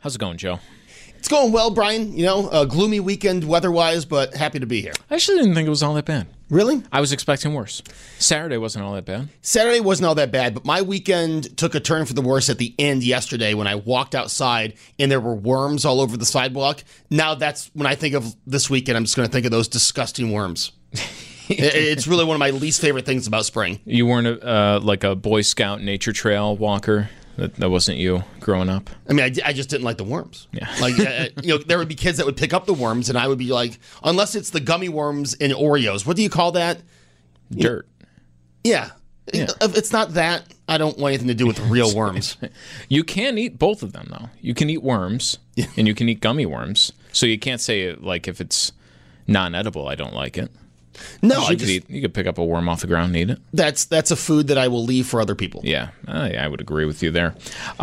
How's it going, Joe? It's going well, Brian. You know, a gloomy weekend weather-wise, but happy to be here. I actually didn't think it was all that bad. Really? I was expecting worse. Saturday wasn't all that bad. Saturday wasn't all that bad, but my weekend took a turn for the worse at the end yesterday when I walked outside and there were worms all over the sidewalk. Now that's when I think of this weekend, I'm just going to think of those disgusting worms. It's really one of my least favorite things about spring. You weren't like a Boy Scout nature trail walker? That wasn't you growing up? I mean, I just didn't like the worms. Yeah. Like, there would be kids that would pick up the worms, and I would be like, unless it's the gummy worms in Oreos. What do you call that? Dirt. Yeah. If it's not that, I don't want anything to do with the real worms. You can eat both of them, though. You can eat worms, and you can eat gummy worms. So you can't say, like, if it's non-edible, I don't like it. No, you could pick up a worm off the ground and eat it. That's a food that I will leave for other people. Yeah, I would agree with you there.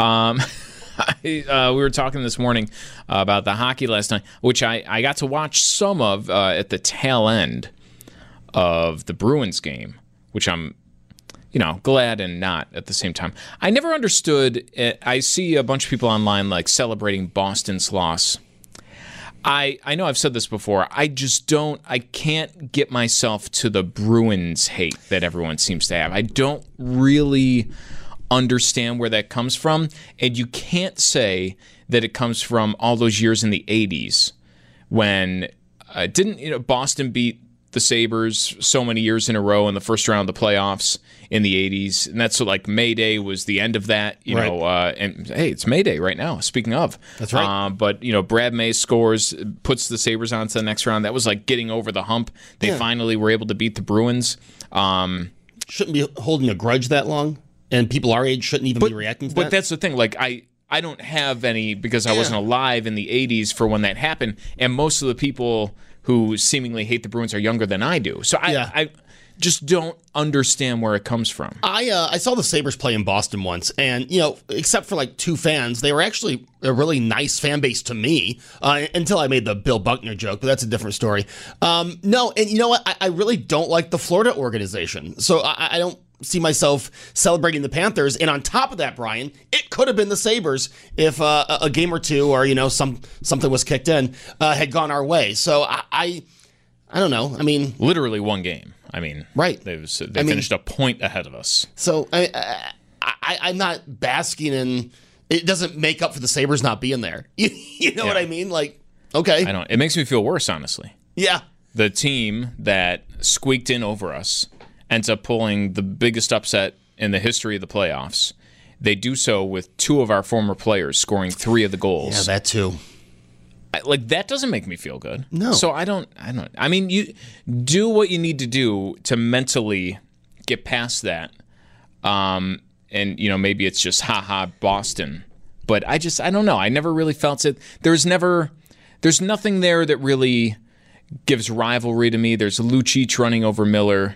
We were talking this morning about the hockey last night, which I got to watch some of at the tail end of the Bruins game, which I'm, glad and not at the same time. I never understood it. I see a bunch of people online like celebrating Boston's loss. I know I've said this before. I can't get myself to the Bruins hate that everyone seems to have. I don't really understand where that comes from. And you can't say that it comes from all those years in the 80s when Boston beat the Sabres so many years in a row in the first round of the playoffs in the 80s. And that's like May Day was the end of that, and hey, it's May Day right now, speaking of. That's right. But, Brad May scores, puts the Sabres on to the next round. That was like getting over the hump. They finally were able to beat the Bruins. Shouldn't be holding a grudge that long, and people our age shouldn't even be reacting to that. But that's the thing. Like, I don't have any, because I wasn't alive in the 80s for when that happened, and most of the people who seemingly hate the Bruins are younger than I do. So I just don't understand where it comes from. I saw the Sabres play in Boston once, and, except for like two fans, they were actually a really nice fan base to me until I made the Bill Buckner joke, but that's a different story. No, and you know what? I really don't like the Florida organization. So I don't see myself celebrating the Panthers. And on top of that, Brian, it could have been the Sabres if a game or two or, something was kicked in had gone our way. So I don't know. I mean, literally one game. I mean, right. They finished a point ahead of us. So I'm not basking in, it doesn't make up for the Sabres not being there. You know what I mean? Like, okay. I don't. It makes me feel worse, honestly. Yeah. The team that squeaked in over us ends up pulling the biggest upset in the history of the playoffs. They do so with two of our former players scoring 3 of the goals. Yeah, that too. That doesn't make me feel good. No. So I mean, you do what you need to do to mentally get past that. And, maybe it's just Boston. But I don't know. I never really felt it. There's nothing there that really gives rivalry to me. There's Lucic running over Miller.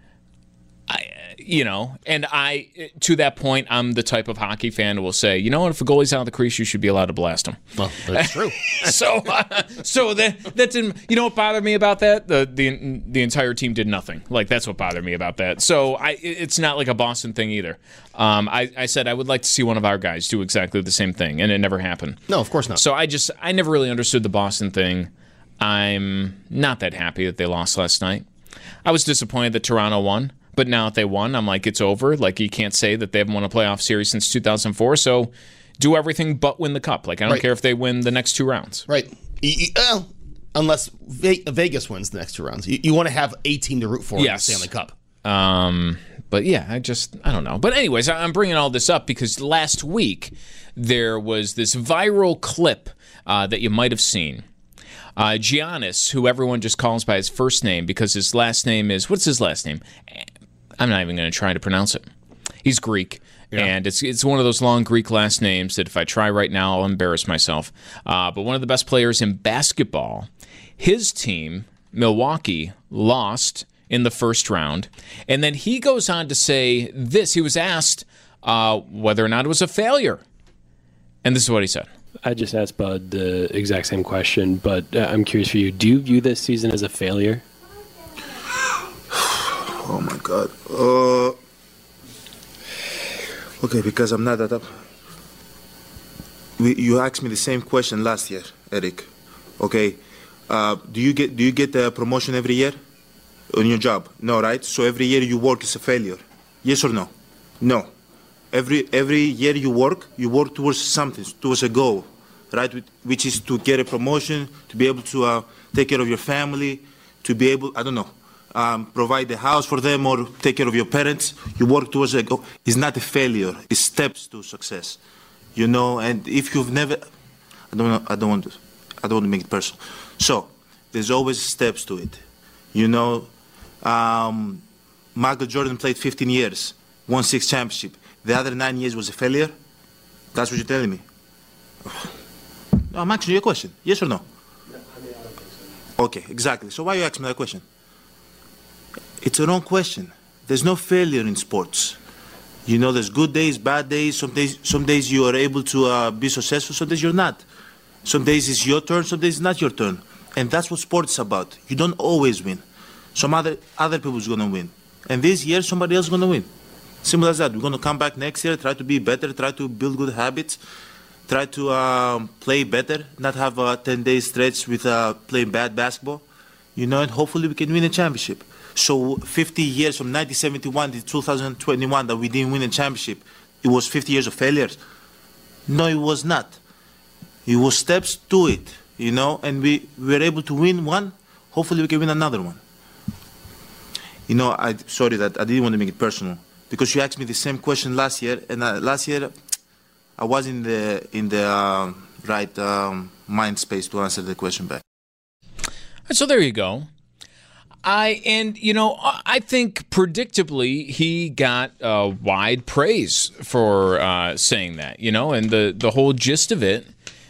And to that point, I'm the type of hockey fan who will say, if a goalie's out of the crease, you should be allowed to blast him. Well, that's true. so that didn't, what bothered me about that? The entire team did nothing. Like, that's what bothered me about that. So it's not like a Boston thing either. I said I would like to see one of our guys do exactly the same thing, and it never happened. No, of course not. So I never really understood the Boston thing. I'm not that happy that they lost last night. I was disappointed that Toronto won. But now that they won, I'm like, it's over. Like, you can't say that they haven't won a playoff series since 2004. So do everything but win the cup. Like, I don't care if they win the next 2 rounds. Right. Unless Vegas wins the next 2 rounds. You want to have a team to root for in the Stanley Cup. But yeah, I don't know. But anyways, I'm bringing all this up because last week there was this viral clip that you might have seen. Giannis, who everyone just calls by his first name because his last name is, what's his last name? I'm not even going to try to pronounce it. He's Greek, and it's one of those long Greek last names that if I try right now, I'll embarrass myself. But one of the best players in basketball, his team, Milwaukee, lost in the first round. And then he goes on to say this. He was asked whether or not it was a failure. And this is what he said. I just asked Bud the exact same question, but I'm curious for you. Do you view this season as a failure? Oh my God. Okay, because I'm not that up. you asked me the same question last year, Eric. Okay, do you get a promotion every year on your job? No, right? So every year you work is a failure. Yes or no? No. Every year you work towards something, towards a goal, right? Which is to get a promotion, to be able to take care of your family, to be able, provide the house for them or take care of your parents. You work towards a goal. It's not a failure. It's steps to success, And if you've never, I don't want to make it personal. So there's always steps to it, Michael Jordan played 15 years, won 6 championships. The other 9 years was a failure? That's what you're telling me? No, I'm asking you a question. Yes or no? I don't think so. Okay, exactly. So why are you asking me that question? It's a wrong question. There's no failure in sports. There's good days, bad days. Some days you are able to be successful, some days you're not. Some days it's your turn, some days it's not your turn. And that's what sports is about. You don't always win. Some other people's going to win. And this year, somebody else is going to win. Simple as that. We're going to come back next year, try to be better, try to build good habits, try to play better, not have a 10-day stretch with playing bad basketball, and hopefully we can win a championship. So 50 years from 1971 to 2021 that we didn't win a championship, it was 50 years of failures? No, it was not. It was steps to it, and we were able to win one. Hopefully we can win another one. Sorry that I didn't want to make it personal, because you asked me the same question last year, and last year I was in the right mind space to answer the question back. So there you go. I think predictably he got wide praise for saying that, and the whole gist of it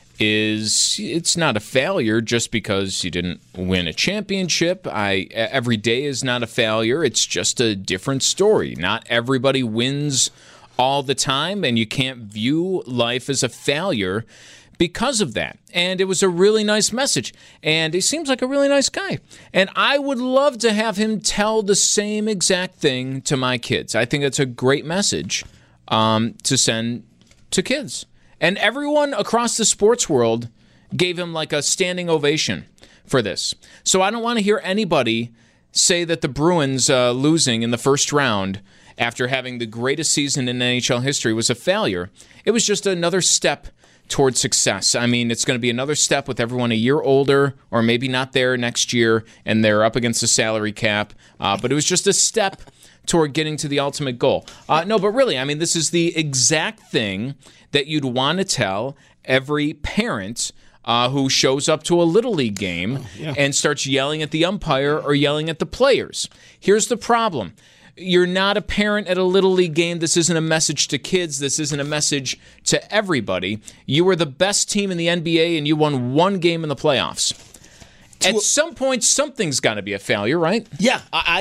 is it's not a failure just because you didn't win a championship. Every day is not a failure. It's just a different story. Not everybody wins all the time, and you can't view life as a failure because of that. And it was a really nice message, and he seems like a really nice guy. And I would love to have him tell the same exact thing to my kids. I think it's a great message to send to kids. And everyone across the sports world gave him like a standing ovation for this. So I don't want to hear anybody say that the Bruins losing in the first round after having the greatest season in NHL history was a failure. It was just another step towards success. I mean, it's going to be another step with everyone a year older or maybe not there next year, and they're up against the salary cap. But it was just a step toward getting to the ultimate goal. No, but really, I mean, this is the exact thing that you'd want to tell every parent who shows up to a Little League game and starts yelling at the umpire or yelling at the players. Here's the problem. You're not a parent at a Little League game. This isn't a message to kids. This isn't a message to everybody. You were the best team in the NBA, and you won one game in the playoffs. At some point, something's got to be a failure, right? Yeah,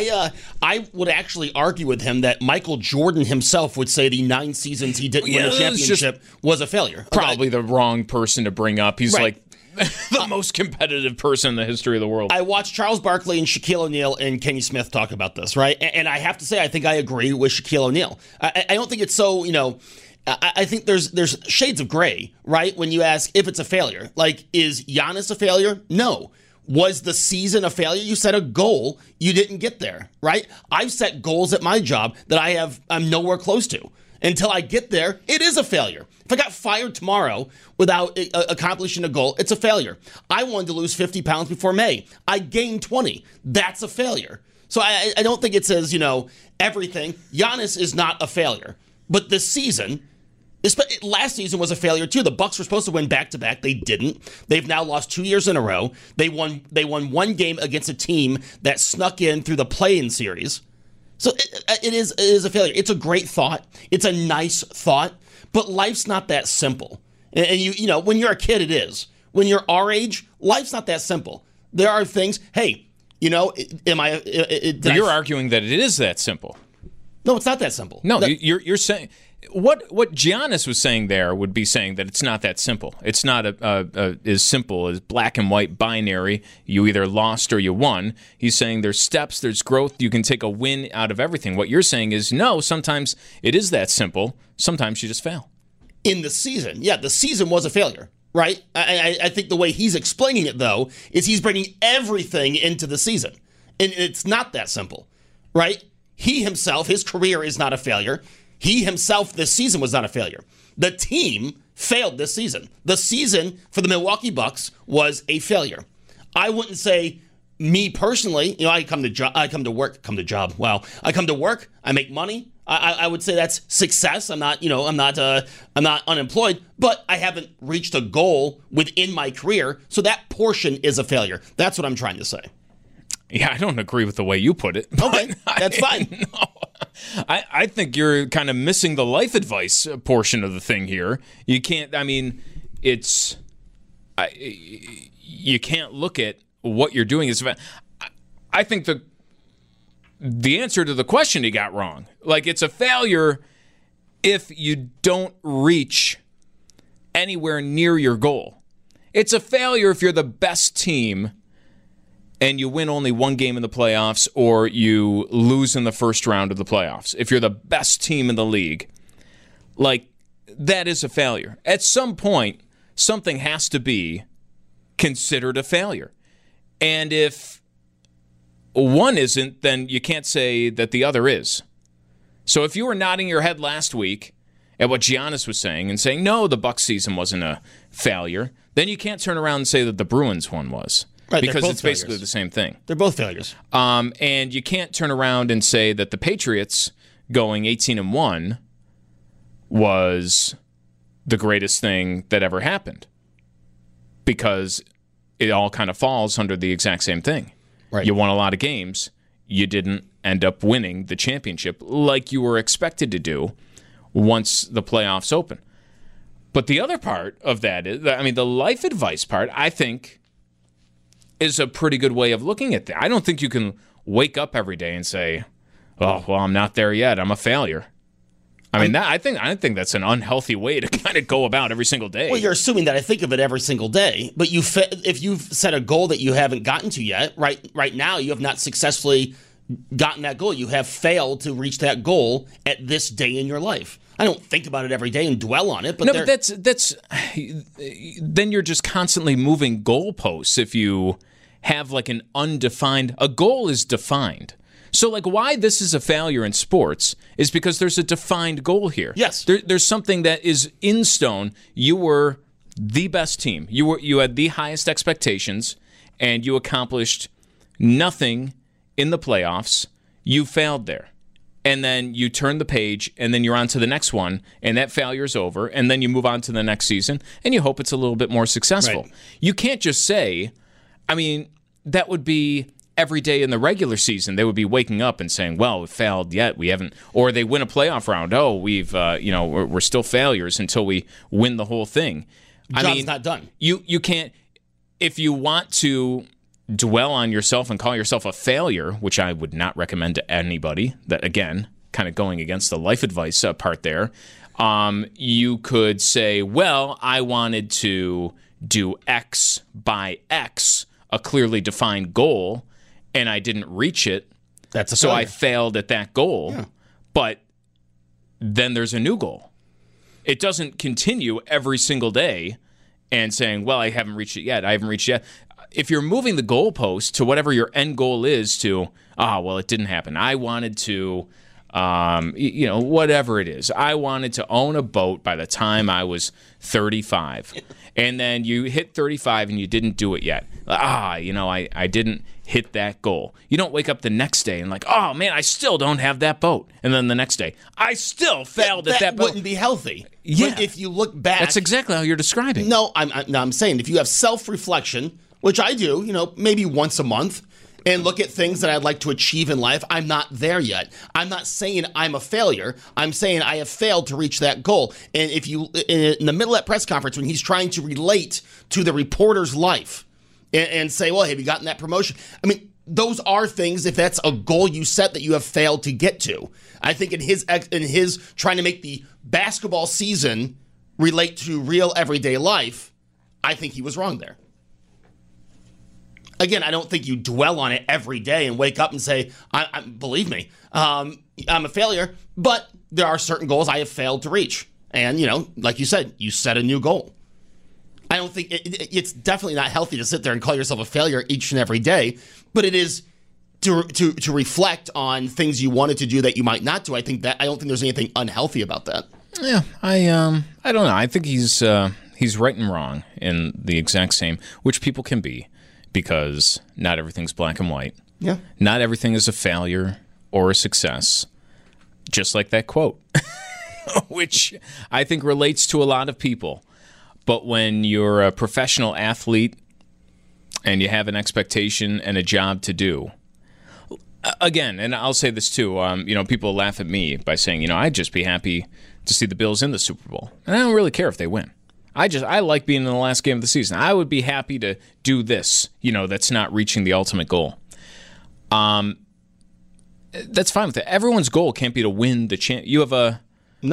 I would actually argue with him that Michael Jordan himself would say the 9 seasons he didn't win a championship was a failure. Probably the wrong person to bring up. He's like the most competitive person in the history of the world. I watched Charles Barkley and Shaquille O'Neal and Kenny Smith talk about this, right? And I have to say, I think I agree with Shaquille O'Neal. I don't think it's so, I think there's shades of gray, right? When you ask if it's a failure. Like, is Giannis a failure? No. Was the season a failure? You set a goal, you didn't get there, right? I've set goals at my job that I'm nowhere close to. Until I get there, it is a failure. If I got fired tomorrow without accomplishing a goal, it's a failure. I wanted to lose 50 pounds before May. I gained 20. That's a failure. So I don't think it says, everything. Giannis is not a failure. But this season, last season was a failure too. The Bucks were supposed to win back-to-back. They didn't. They've now lost 2 years in a row. They won one game against a team that snuck in through the play-in series. So it is a failure. It's a great thought. It's a nice thought. But life's not that simple. And you when you're a kid, it is. When you're our age, life's not that simple. There are things. Hey, You're arguing that it is that simple. No, it's not that simple. No, you're saying what Giannis was saying there would be saying that it's not that simple. It's not as simple as black and white binary. You either lost or you won. He's saying there's steps, there's growth. You can take a win out of everything. What you're saying is no. Sometimes it is that simple. Sometimes you just fail. in the season. Yeah, the season was a failure, right? I think the way he's explaining it, though, is he's bringing everything into the season. And it's not that simple, right? He himself, his career is not a failure. He himself this season was not a failure. The team failed this season. The season for the Milwaukee Bucks was a failure. I wouldn't say me personally, I come to work, I make money. I would say that's success. I'm not unemployed, but I haven't reached a goal within my career. So that portion is a failure. That's what I'm trying to say. Yeah, I don't agree with the way you put it. Okay, that's fine. No, I think you're kind of missing the life advice portion of the thing here. You can't, you can't look at what you're doing. I think the answer to the question he got wrong. Like, it's a failure if you don't reach anywhere near your goal. It's a failure if you're the best team and you win only one game in the playoffs, or you lose in the first round of the playoffs. If you're the best team in the league, like, that is a failure. At some point, something has to be considered a failure. And if one isn't, then you can't say that the other is. So if you were nodding your head last week at what Giannis was saying and saying, no, the Bucks season wasn't a failure, then you can't turn around and say that the Bruins one was. Right, because it's basically the same thing. They're both failures. And you can't turn around and say that the Patriots going 18-1 was the greatest thing that ever happened, because it all kind of falls under the exact same thing. Right. You won a lot of games. You didn't end up winning the championship like you were expected to do once the playoffs open. But the other part of that is, the life advice part, I think, is a pretty good way of looking at that. I don't think you can wake up every day and say, "Oh, well, I'm not there yet. I'm a failure." I think that's an unhealthy way to kind of go about every single day. Well, you're assuming that I think of it every single day, but if you've set a goal that you haven't gotten to yet, right now you have not successfully gotten that goal. You have failed to reach that goal at this day in your life. I don't think about it every day and dwell on it. But that's then you're just constantly moving goalposts. If you have like a goal is defined. So like why this is a failure in sports is because there's a defined goal here. Yes. There's something that is in stone. You were the best team. You had the highest expectations, and you accomplished nothing in the playoffs. You failed there. And then you turn the page, and then you're on to the next one, and that failure's over, and then you move on to the next season, and you hope it's a little bit more successful. Right. You can't just say, that would be every day in the regular season. They would be waking up and saying, well, we failed yet. We haven't, or they win a playoff round. Oh, we're still failures until we win the whole thing. Job's not done. You can't, if you want to dwell on yourself and call yourself a failure, which I would not recommend to anybody, that again, kind of going against the life advice part there, you could say, well, I wanted to do X by X, a clearly defined goal, and I didn't reach it. That's a so failure. I failed at that goal. Yeah. But then there's a new goal. It doesn't continue every single day and saying, well, I haven't reached it yet. If you're moving the goalpost to whatever your end goal is to, well, it didn't happen. I wanted to, whatever it is. I wanted to own a boat by the time I was 35. And then you hit 35 and you didn't do it yet. I didn't hit that goal. You don't wake up the next day and like, oh, man, I still don't have that boat. And then the next day, I still failed at that boat. That wouldn't be healthy. Yeah. But if you look back. That's exactly how you're describing. No, I'm saying if you have self-reflection, which I do, maybe once a month, and look at things that I'd like to achieve in life, I'm not there yet. I'm not saying I'm a failure. I'm saying I have failed to reach that goal. And if you, in the middle of that press conference, when he's trying to relate to the reporter's life and say, well, have you gotten that promotion? Those are things, if that's a goal you set that you have failed to get to. I think in his trying to make the basketball season relate to real everyday life, I think he was wrong there. Again, I don't think you dwell on it every day and wake up and say, believe me, I'm a failure, but there are certain goals I have failed to reach. And, like you said, you set a new goal. I don't think it's definitely not healthy to sit there and call yourself a failure each and every day, but it is to reflect on things you wanted to do that you might not do. I don't think there's anything unhealthy about that. Yeah, I don't know. I think he's right and wrong in the exact same, which people can be, because not everything's black and white. Yeah. Not everything is a failure or a success. Just like that quote, which I think relates to a lot of people. But when you're a professional athlete and you have an expectation and a job to do, again, and I'll say this too, people laugh at me by saying, I'd just be happy to see the Bills in the Super Bowl. And I don't really care if they win. I like being in the last game of the season. I would be happy to do this, that's not reaching the ultimate goal. That's fine with it. Everyone's goal can't be to win the chance. You have a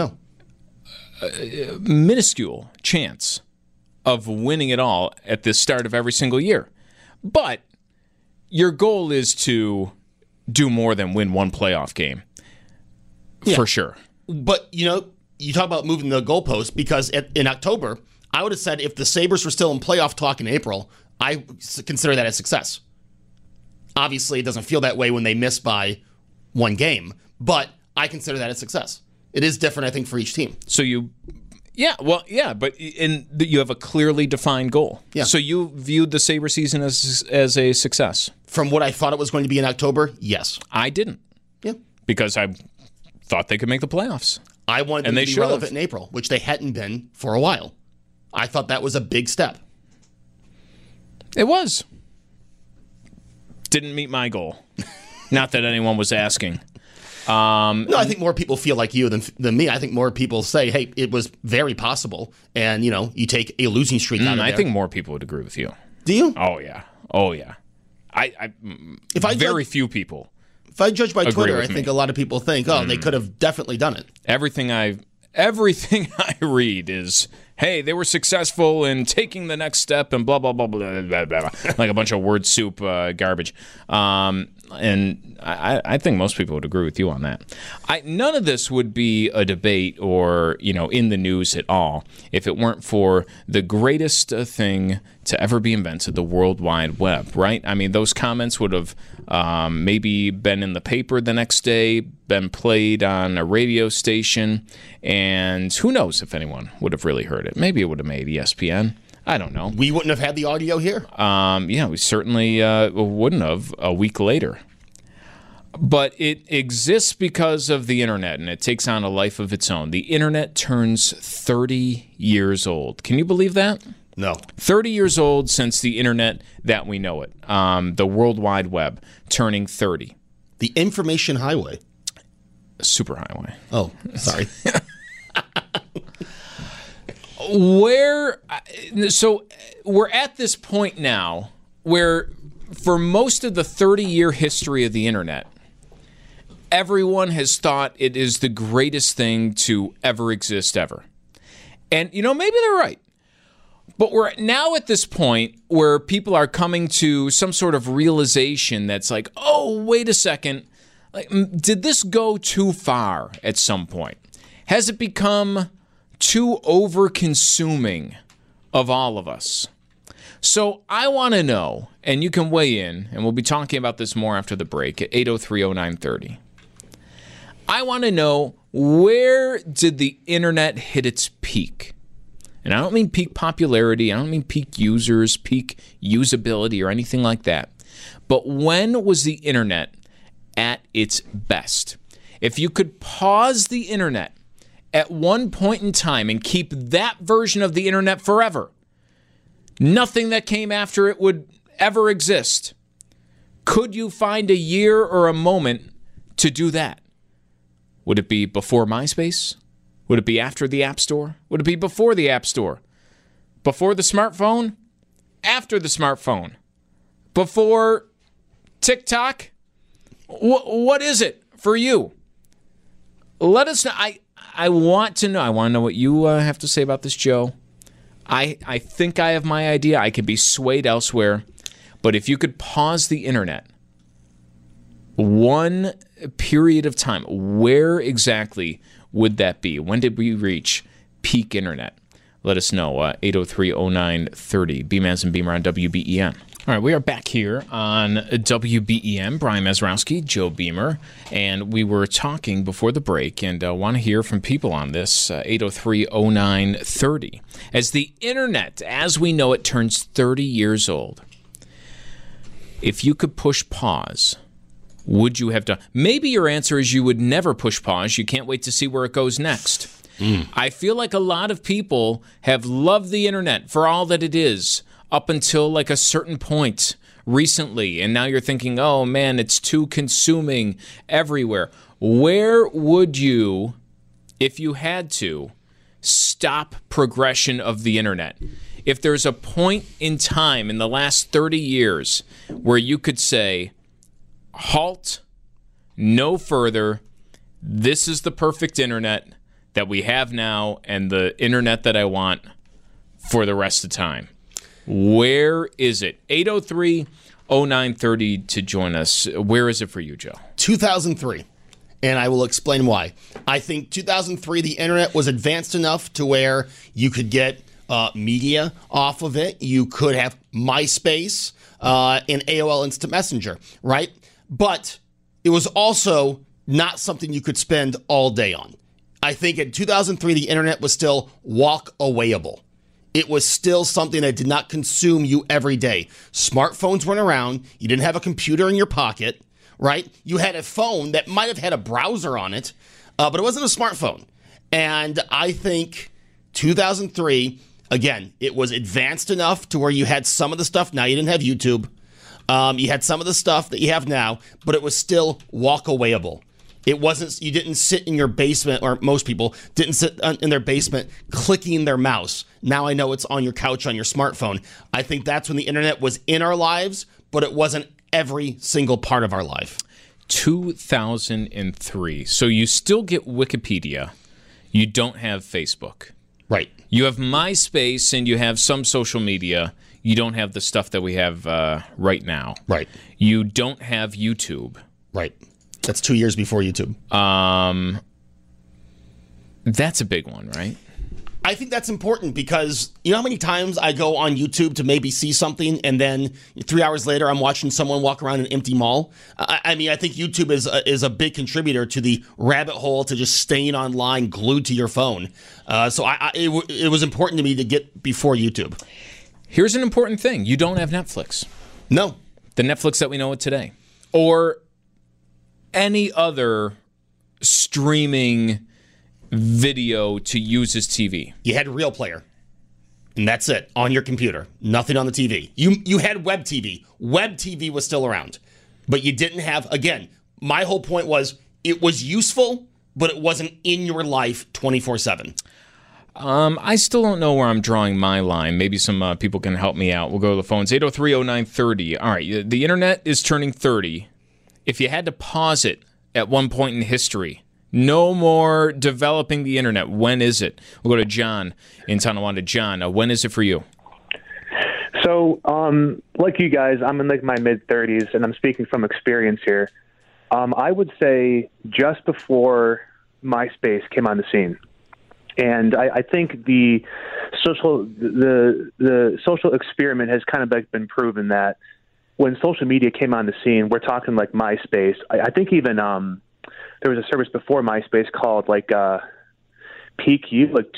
minuscule chance of winning it all at the start of every single year. But your goal is to do more than win one playoff game. Yeah. For sure. But, you talk about moving the goalpost, because in October, I would have said if the Sabres were still in playoff talk in April, I consider that a success. Obviously, it doesn't feel that way when they miss by one game, but I consider that a success. It is different, I think, for each team. So but you have a clearly defined goal. Yeah. So you viewed the Sabre season as a success. From what I thought it was going to be in October, yes. I didn't. Yeah. Because I thought they could make the playoffs. I wanted them to be relevant in April, which they hadn't been for a while. I thought that was a big step. It was. Didn't meet my goal. Not that anyone was asking. No, I think more people feel like you than me. I think more people say, hey, it was very possible. And, you take a losing streak out of there. I think more people would agree with you. Do you? Oh, yeah. Very few people. If I judge by Twitter, I think a lot of people think, they could have definitely done it. Everything I read is, hey, they were successful in taking the next step and blah, blah, blah, blah, blah, blah, blah. Like a bunch of word soup garbage. And I think most people would agree with you on that. None of this would be a debate or, in the news at all if it weren't for the greatest thing to ever be invented, the World Wide Web, right? I mean, those comments would have maybe been in the paper the next day, been played on a radio station, and who knows if anyone would have really heard it. Maybe it would have made ESPN. I don't know. We wouldn't have had the audio here? We certainly wouldn't have a week later. But it exists because of the internet, and it takes on a life of its own. The internet turns 30 years old. Can you believe that? No. 30 years old since the internet that we know it. The World Wide Web turning 30. The information highway. Superhighway. Oh, sorry. So we're at this point now where for most of the 30-year history of the internet, everyone has thought it is the greatest thing to ever exist ever. And, maybe they're right. But we're now at this point where people are coming to some sort of realization that's like, oh, wait a second. Did this go too far at some point? Has it become too over-consuming of all of us? So I want to know, and you can weigh in, and we'll be talking about this more after the break at 803-0930. I want to know, where did the internet hit its peak? And I don't mean peak popularity, I don't mean peak users, peak usability, or anything like that. But when was the internet at its best? If you could pause the internet at one point in time and keep that version of the internet forever, nothing that came after it would ever exist. Could you find a year or a moment to do that? Would it be before MySpace? Would it be after the App Store? Would it be before the App Store? Before the smartphone? After the smartphone? Before TikTok? What is it for you? Let us know. I want to know. I want to know what you have to say about this, Joe. I think I have my idea. I could be swayed elsewhere. But if you could pause the internet one period of time, where exactly would that be? When did we reach peak internet? Let us know. 803-0930. Beamans and Beamer on WBEN. All right, we are back here on WBEN. Brian Mazurowski, Joe Beamer, and we were talking before the break, and want to hear from people on this. 803-0930. As the internet, as we know it, turns 30 years old, if you could push pause, would you have done? Maybe your answer is you would never push pause. You can't wait to see where it goes next. I feel like a lot of people have loved the internet for all that it is up until like a certain point recently, and now you're thinking, oh man, it's too consuming everywhere. Where would you, if you had to, stop progression of the internet? If there's a point in time in the last 30 years where you could say, halt, no further, this is the perfect internet that we have now and the internet that I want for the rest of the time, where is it? 803-0930 to join us. Where is it for you, Joe? 2003. And I will explain why. I think 2003, the internet was advanced enough to where you could get media off of it. You could have MySpace and AOL Instant Messenger, right? But it was also not something you could spend all day on. I think in 2003, the internet was still walk-awayable. It was still something that did not consume you every day. Smartphones weren't around. You didn't have a computer in your pocket, right? You had a phone that might have had a browser on it, but it wasn't a smartphone. And I think 2003, again, it was advanced enough to where you had some of the stuff. Now, you didn't have YouTube. You had some of the stuff that you have now, but it was still walk-awayable. It wasn't, you didn't sit in your basement, or most people didn't sit in their basement clicking their mouse. Now I know it's on your couch on your smartphone. I think that's when the internet was in our lives, but it wasn't every single part of our life. 2003. So you still get Wikipedia. You don't have Facebook. Right. You have MySpace and you have some social media. You don't have the stuff that we have right now. Right. You don't have YouTube. Right. That's 2 years before YouTube. That's a big one, right? I think that's important because you know how many times I go on YouTube to maybe see something and then 3 hours later I'm watching someone walk around an empty mall? I mean, I think YouTube is a big contributor to the rabbit hole to just staying online glued to your phone. So it was important to me to get before YouTube. Here's an important thing. You don't have Netflix. No. The Netflix that we know it today. Or any other streaming video to use as TV. You had Real Player, and that's it, on your computer. Nothing on the TV. You had Web TV. Web TV was still around. But you didn't have, again, my whole point was it was useful, but it wasn't in your life 24/7. I still don't know where I'm drawing my line. Maybe some people can help me out. We'll go to the phones. 803-0930. All right, the internet is turning 30. If you had to pause it at one point in history, no more developing the internet, when is it? We'll go to John in Tonawanda. John, when is it for you? So, like you guys, I'm in like my mid-30s, and I'm speaking from experience here. I would say just before MySpace came on the scene. And I think the social experiment has kind of like been proven that when social media came on the scene, we're talking like MySpace. I think even there was a service before MySpace called like Peak You, like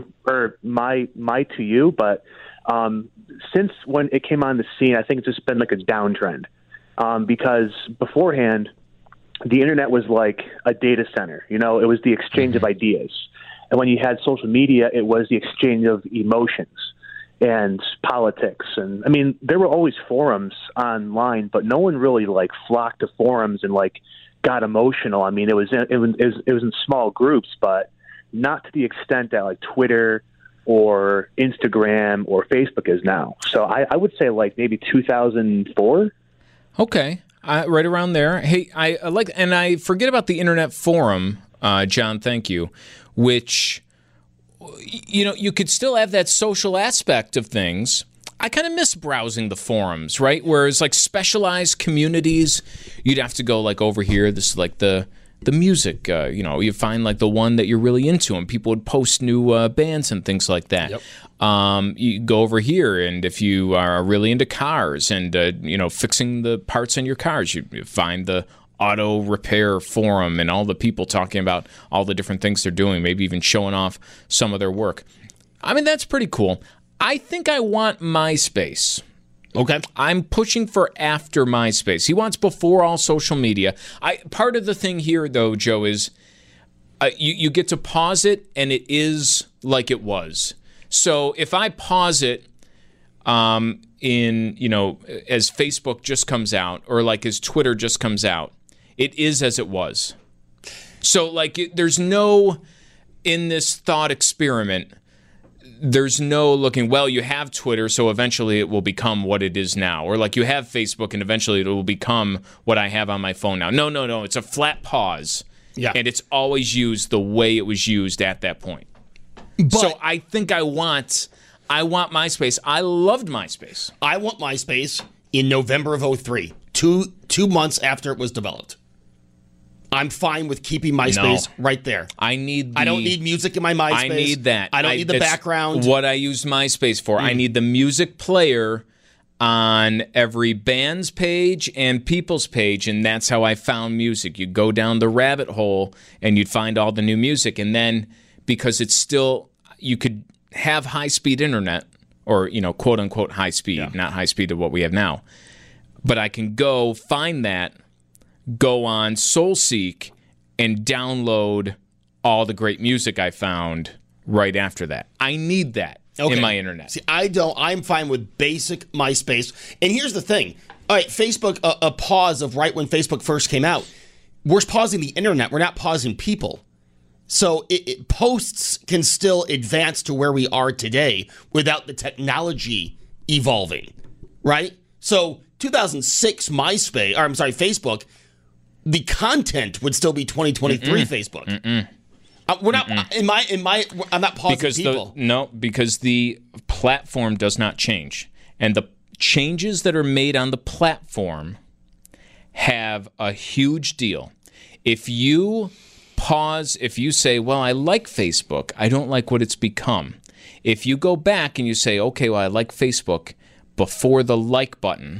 My To You. But since when it came on the scene, I think it's just been like a downtrend because beforehand, the internet was like a data center. You know, it was the exchange of ideas. And when you had social media, it was the exchange of emotions and politics. And I mean, there were always forums online, but no one really like flocked to forums and like got emotional. I mean, it was in small groups, but not to the extent that like Twitter or Instagram or Facebook is now. So I would say like maybe 2004. Okay. Right around there. Hey, I like, and I forget about the internet forum, John, thank you, which, you know, you could still have that social aspect of things. I kind of miss browsing the forums, right? Whereas like specialized communities, you'd have to go like over here. This is like the the music. You find like the one that you're really into, and people would post new bands and things like that. Yep. You go over here, and if you are really into cars and fixing the parts on your cars, you find the auto repair forum and all the people talking about all the different things they're doing, maybe even showing off some of their work. I mean, that's pretty cool. I think I want MySpace. Okay. I'm pushing for after MySpace. He wants before all social media. Part of the thing here, though, Joe, is you get to pause it, and it is like it was. So if I pause it as Facebook just comes out, or like as Twitter just comes out, it is as it was. So like there's no, in this thought experiment, there's no looking, well, you have Twitter, so eventually it will become what it is now. Or like you have Facebook, and eventually it will become what I have on my phone now. No. It's a flat pause. Yeah. And it's always used the way it was used at that point. So I think I want MySpace. I loved MySpace. I want MySpace in November of 2003, 2 months after it was developed. I'm fine with keeping MySpace right there. I don't need music in my MySpace. I need that. I don't need the background. What I use MySpace for. I need the music player on every band's page and people's page, and that's how I found music. You go down the rabbit hole, and you'd find all the new music, and then because it's still, you could have high-speed internet, or quote-unquote high-speed, not high-speed of what we have now, but I can go find that, go on SoulSeek, and download all the great music I found right after that. I need that in my internet. See, I don't. I'm fine with basic MySpace. And here's the thing. All right, Facebook, a pause of right when Facebook first came out. We're pausing the internet. We're not pausing people. So posts can still advance to where we are today without the technology evolving, right? So 2006 Facebook, the content would still be 2023 Facebook. We're not I'm not pausing people. Because the platform does not change, and the changes that are made on the platform have a huge deal. If you pause, if you say, well, I like Facebook, I don't like what it's become. If you go back and you say, okay, well, I like Facebook before the like button,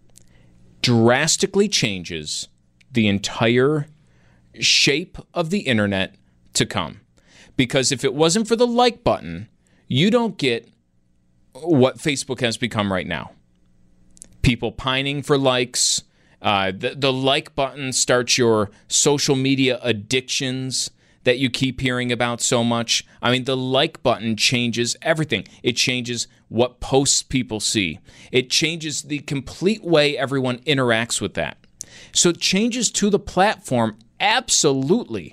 drastically changes the entire shape of the internet to come. Because if it wasn't for the like button, you don't get what Facebook has become right now. People pining for likes. The like button starts your social media addictions that you keep hearing about so much. I mean, the like button changes everything. It changes what posts people see. It changes the complete way everyone interacts with that. So changes to the platform absolutely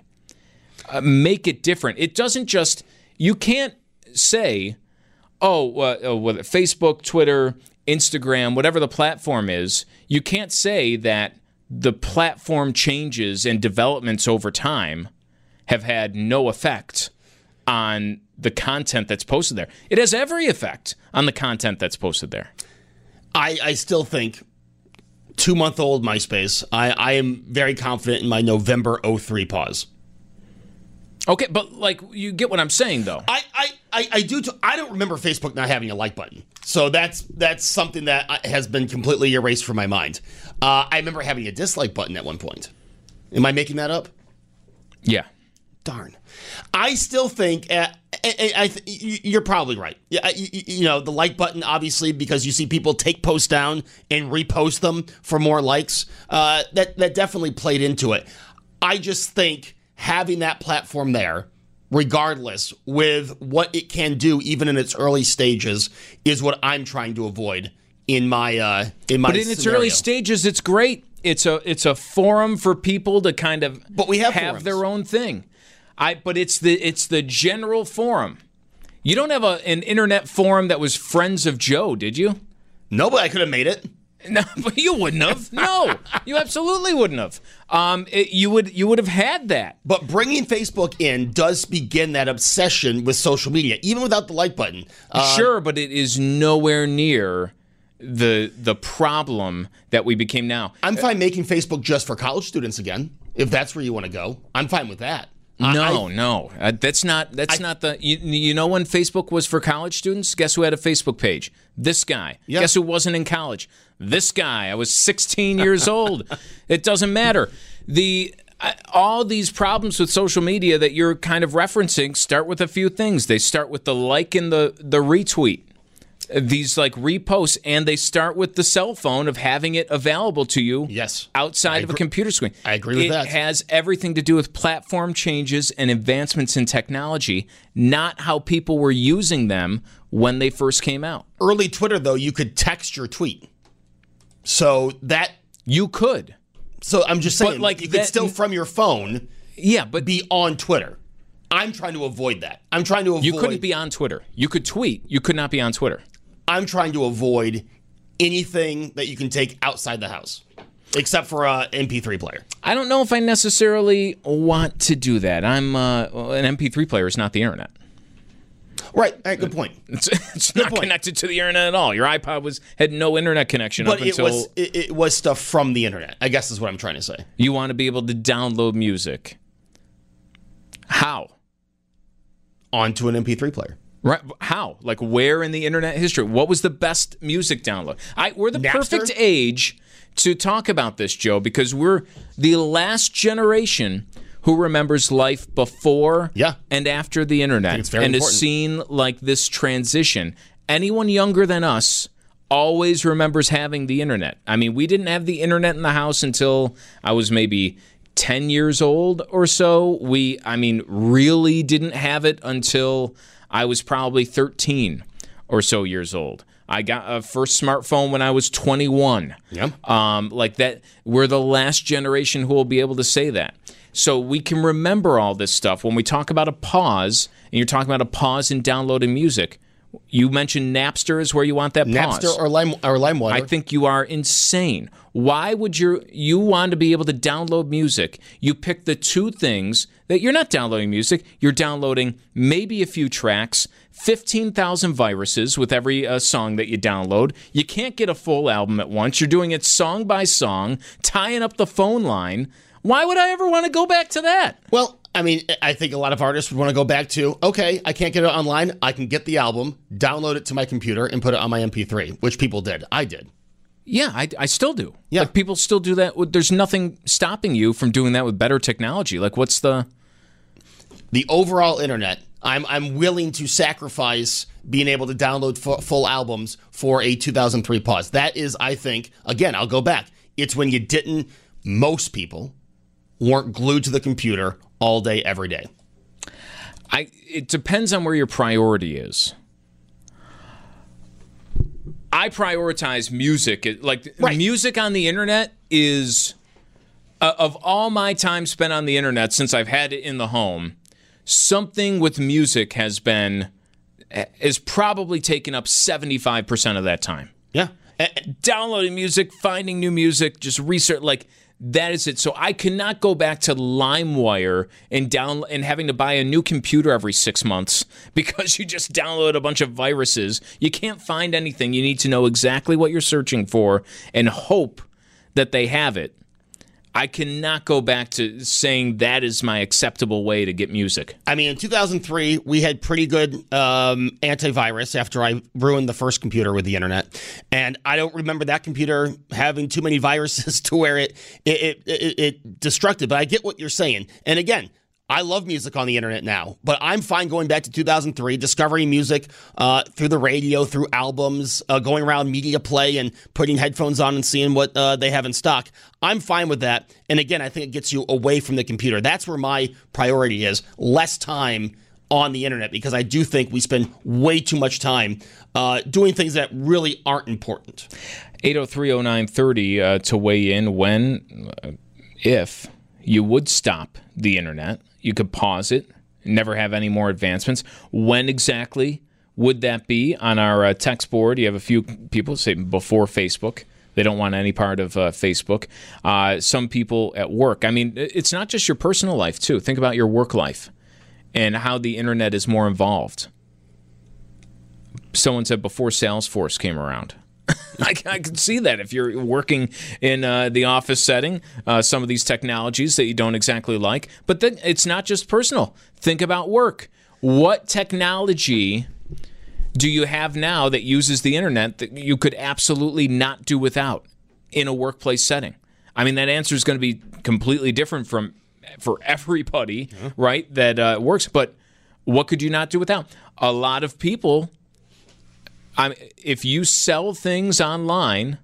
make it different. It doesn't just, you can't say, whether Facebook, Twitter, Instagram, whatever the platform is, you can't say that the platform changes and developments over time have had no effect on the content that's posted there. It has every effect on the content that's posted there. I still think 2-month-old MySpace, I am very confident in my November 2003 pause. Okay, but like you get what I'm saying, though. I do. I don't remember Facebook not having a like button, so that's something that has been completely erased from my mind. I remember having a dislike button at one point. Am I making that up? Yeah. Darn. I still think you're probably right. Yeah, the like button, obviously, because you see people take posts down and repost them for more likes. That definitely played into it. I just think having that platform there, regardless, with what it can do, even in its early stages, is what I'm trying to avoid in my But in its early stages, it's great. It's a forum for people to kind of have their own thing. But it's the general forum. You don't have an internet forum that was Friends of Joe, did you? No, but I could have made it. No, but you wouldn't have. No, you absolutely wouldn't have. You would have had that. But bringing Facebook in does begin that obsession with social media, even without the like button. Sure, but it is nowhere near the problem that we became now. I'm fine making Facebook just for college students again. if that's where you want to go. I'm fine with that. No. That's not the. You know when Facebook was for college students? Guess who had a Facebook page? This guy. Yeah. Guess who wasn't in college? This guy. I was 16 years old. It doesn't matter. All these problems with social media that you're kind of referencing start with a few things. They start with the like and the retweet. These like reposts, and they start with the cell phone of having it available to you outside of a computer screen. I agree with that. It has everything to do with platform changes and advancements in technology, not how people were using them when they first came out. Early Twitter, though, you could text your tweet. So that... You could. So I'm just saying, but like you could still from your phone be on Twitter. I'm trying to avoid that. I'm trying to avoid... You couldn't be on Twitter. You could tweet. You could not be on Twitter. I'm trying to avoid anything that you can take outside the house, except for an MP3 player. I don't know if I necessarily want to do that. I'm an MP3 player is not the internet. Right. Good point. It's not connected to the internet at all. Your iPod had no internet connection up until... it was stuff from the internet, I guess is what I'm trying to say. You want to be able to download music. How? Onto an MP3 player. Right? How? Like where in the internet history? What was the best music download? We're the perfect age to talk about this, Joe, because we're the last generation who remembers life before and after the internet and has seen like this transition. Anyone younger than us always remembers having the internet. I mean, we didn't have the internet in the house until I was maybe 10 years old or so. Really didn't have it until I was probably 13 or so years old. I got a first smartphone when I was 21. Like that, we're the last generation who will be able to say that. So we can remember all this stuff. When we talk about a pause, and you're talking about a pause in downloading music, you mentioned Napster is where you want that pause. Napster or LimeWire. I think you are insane. Why would you want to be able to download music? You pick the two things that you're not downloading music. You're downloading maybe a few tracks, 15,000 viruses with every song that you download. You can't get a full album at once. You're doing it song by song, tying up the phone line. Why would I ever want to go back to that? Well, I mean, I think a lot of artists would want to go back to, okay, I can't get it online. I can get the album, download it to my computer, and put it on my MP3, which people did. I did. Yeah, I still do. Yeah. Like, people still do that. There's nothing stopping you from doing that with better technology. Like, what's the overall internet? I'm willing to sacrifice being able to download full albums for a 2003 pause. That is, I think, again, I'll go back. It's when most people weren't glued to the computer all day, every day. It depends on where your priority is. I prioritize music. Music on the internet is, of all my time spent on the internet since I've had it in the home, something with music is probably taken up 75% of that time. Yeah. Downloading music, finding new music, just research, that is it. So I cannot go back to LimeWire and having to buy a new computer every 6 months because you just download a bunch of viruses. You can't find anything. You need to know exactly what you're searching for and hope that they have it. I cannot go back to saying that is my acceptable way to get music. I mean, in 2003, we had pretty good antivirus after I ruined the first computer with the internet. And I don't remember that computer having too many viruses to where it destructed. But I get what you're saying. And again, I love music on the internet now, but I'm fine going back to 2003, discovering music through the radio, through albums, going around Media Play and putting headphones on and seeing what they have in stock. I'm fine with that. And again, I think it gets you away from the computer. That's where my priority is, less time on the internet, because I do think we spend way too much time doing things that really aren't important. 803-0930 to weigh in if you would stop the internet. You could pause it, never have any more advancements. When exactly would that be? On our text board, you have a few people say before Facebook. They don't want any part of Facebook. Some people at work. I mean, it's not just your personal life, too. Think about your work life and how the internet is more involved. Someone said before Salesforce came around. I can see that if you're working in the office setting, some of these technologies that you don't exactly like. But then it's not just personal. Think about work. What technology do you have now that uses the internet that you could absolutely not do without in a workplace setting? I mean, that answer is going to be completely different for everybody, right, that works. But what could you not do without? A lot of people, if you sell things online,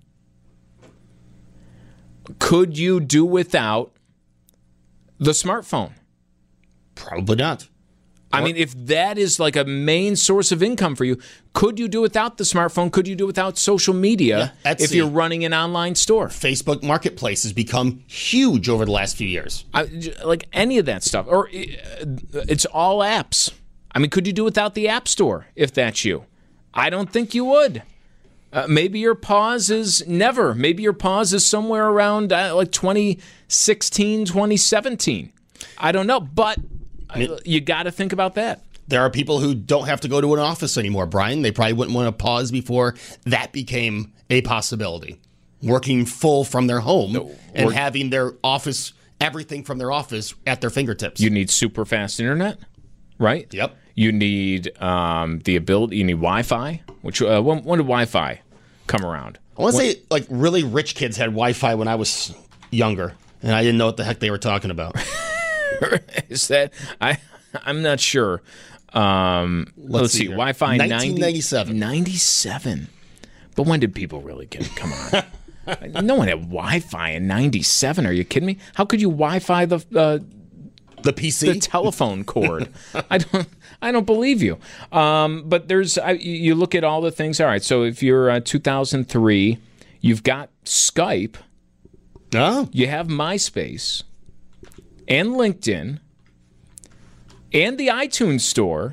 could you do without the smartphone? Probably not. I mean, if that is like a main source of income for you, could you do without the smartphone? Could you do without social media if you're running an online store? Facebook Marketplace has become huge over the last few years. Like any of that stuff. Or it's all apps. I mean, could you do without the App Store if that's you? I don't think you would. Maybe your pause is never. Maybe your pause is somewhere around like 2016, 2017. I don't know, but you got to think about that. There are people who don't have to go to an office anymore, Brian. They probably wouldn't want to pause before that became a possibility. Working full from their home and having their office, everything from their office at their fingertips. You need super fast internet, right? Yep. You need the ability. You need Wi-Fi. Which when did Wi-Fi come around? I want to say like really rich kids had Wi-Fi when I was younger, and I didn't know what the heck they were talking about. Is that I'm not sure. Let's see. Wi-Fi 1997. 97. But when did people really get it? Come on. No one had Wi-Fi in 97. Are you kidding me? How could you Wi-Fi the PC, the telephone cord? I don't believe you. But you look at all the things. All right. So if you're 2003, you've got Skype. Oh. You have MySpace and LinkedIn and the iTunes Store.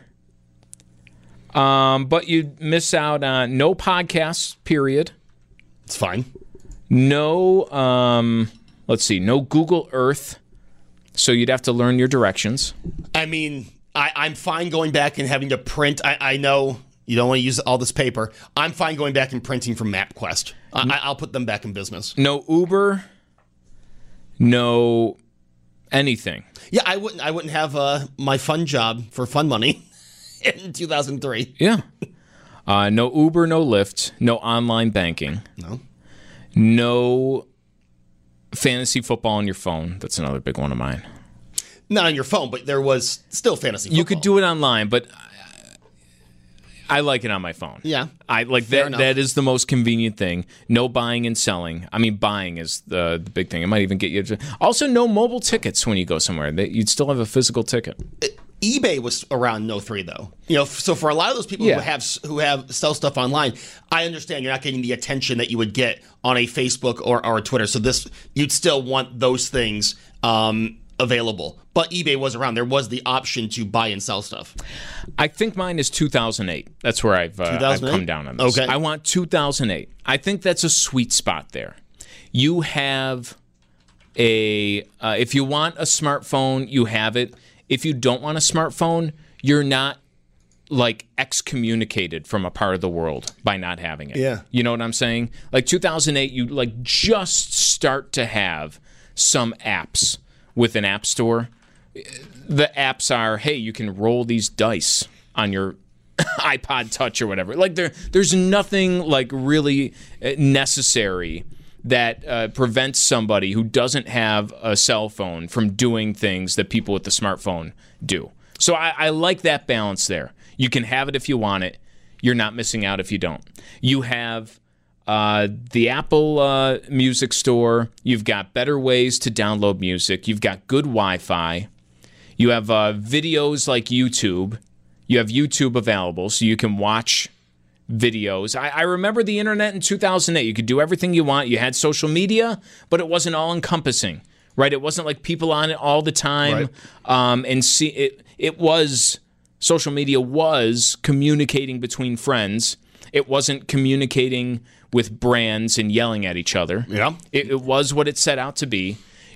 But you miss out on no podcasts, period. It's fine. No, let's see, no Google Earth. So you'd have to learn your directions. I mean, I'm fine going back and having to print. I know you don't want to use all this paper. I'm fine going back and printing from MapQuest. I'll put them back in business. No Uber. No anything. Yeah, I wouldn't have my fun job for fun money in 2003. Yeah. No Uber, no Lyft, no online banking. No fantasy football on your phone. That's another big one of mine. Not on your phone, but there was still fantasy football. You could do it online, but I like it on my phone. Yeah. I like that. That is the most convenient thing. No buying and selling. I mean, buying is the big thing. It might even get you. Also, no mobile tickets when you go somewhere. You'd still have a physical ticket. eBay was around in 03 though. So for a lot of those people who sell stuff online, I understand you're not getting the attention that you would get on a Facebook or a Twitter. So you'd still want those things available. But eBay was around. There was the option to buy and sell stuff. I think mine is 2008. That's where I've come down on this. Okay. I want 2008. I think that's a sweet spot there. You have if you want a smartphone, you have it. If you don't want a smartphone, you're not like excommunicated from a part of the world by not having it. Yeah. You know what I'm saying? Like 2008, you like just start to have some apps with an app store. The apps are, hey, you can roll these dice on your iPod Touch or whatever. Like there's nothing like really necessary that prevents somebody who doesn't have a cell phone from doing things that people with the smartphone do. So I like that balance there. You can have it if you want it. You're not missing out if you don't. You have the Apple Music Store. You've got better ways to download music. You've got good Wi-Fi. You have videos like YouTube. You have YouTube available, so you can watch videos. I remember the internet in 2008. You could do everything you want. You had social media, but it wasn't all-encompassing, right? It wasn't like people on it all the time. Right. And see, it was, social media was communicating between friends. It wasn't communicating with brands and yelling at each other. Yeah. It was what it set out to be.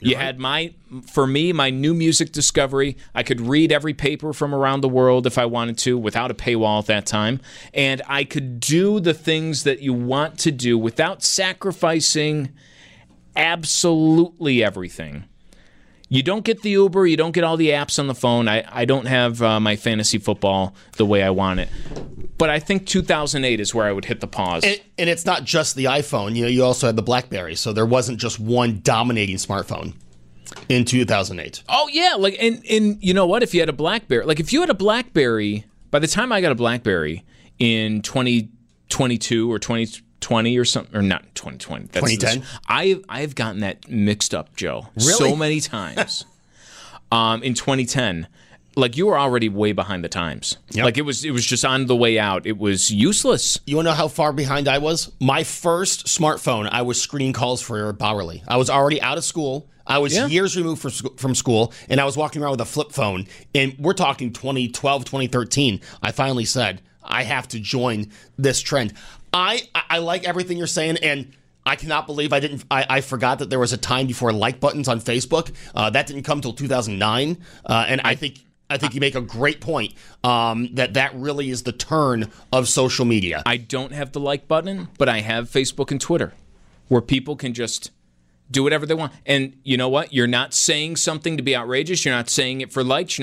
You had for me, my new music discovery. I could read every paper from around the world if I wanted to without a paywall at that time. And I could do the things that you want to do without sacrificing absolutely everything. You don't get the Uber. You don't get all the apps on the phone. I don't have my fantasy football the way I want it. But I think 2008 is where I would hit the pause. And it's not just the iPhone. You also had the BlackBerry, so there wasn't just one dominating smartphone in 2008. Oh, yeah. And you know what? If you had a BlackBerry, if you had a BlackBerry, by the time I got a BlackBerry in 2022 or 2020 or something, or not 2020. 2010? I've gotten that mixed up, Joe. Really? So many times. In 2010, you were already way behind the times. Yep. It was just on the way out. It was useless. You want to know how far behind I was? My first smartphone, I was screening calls for Bowerly. I was already out of school. I was years removed from school, and I was walking around with a flip phone. And we're talking 2012, 2013. I finally said, I have to join this trend. I like everything you're saying, and I cannot believe I forgot that there was a time before like buttons on Facebook. That didn't come until 2009, and I think you make a great point that really is the turn of social media. I don't have the like button, but I have Facebook and Twitter, where people can just do whatever they want. And you know what? You're not saying something to be outrageous. You're not saying it for likes.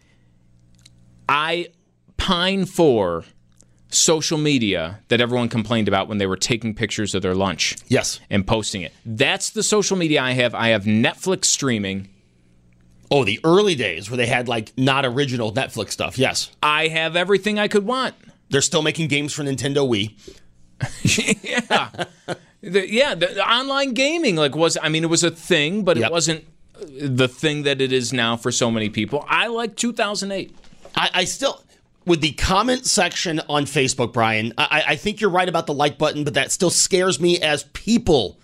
I pine for social media that everyone complained about when they were taking pictures of their lunch. Yes. And posting it. That's the social media I have. I have Netflix streaming. Oh, the early days where they had not original Netflix stuff. Yes. I have everything I could want. They're still making games for Nintendo Wii. Yeah. The online gaming it was a thing, but it wasn't the thing that it is now for so many people. I like 2008. I still, with the comment section on Facebook, Brian, I think you're right about the like button, but that still scares me as people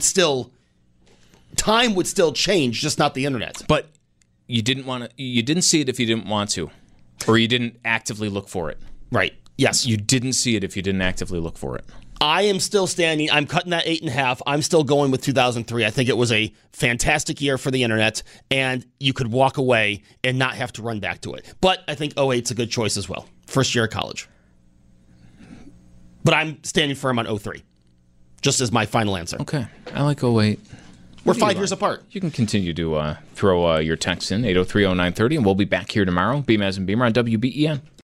time would still change, just not the internet. But you didn't see it if you didn't want to, or you didn't actively look for it. Right. Yes. You didn't see it if you didn't actively look for it. I am still standing. I'm cutting that 8.5. I'm still going with 2003. I think it was a fantastic year for the internet, and you could walk away and not have to run back to it. But I think 08's a good choice as well. First year of college. But I'm standing firm on 03, just as my final answer. Okay. I like 08. We're 5 years apart. You can continue to throw your texts in, 8030930, and we'll be back here tomorrow. Beam as in Beamer on WBEN.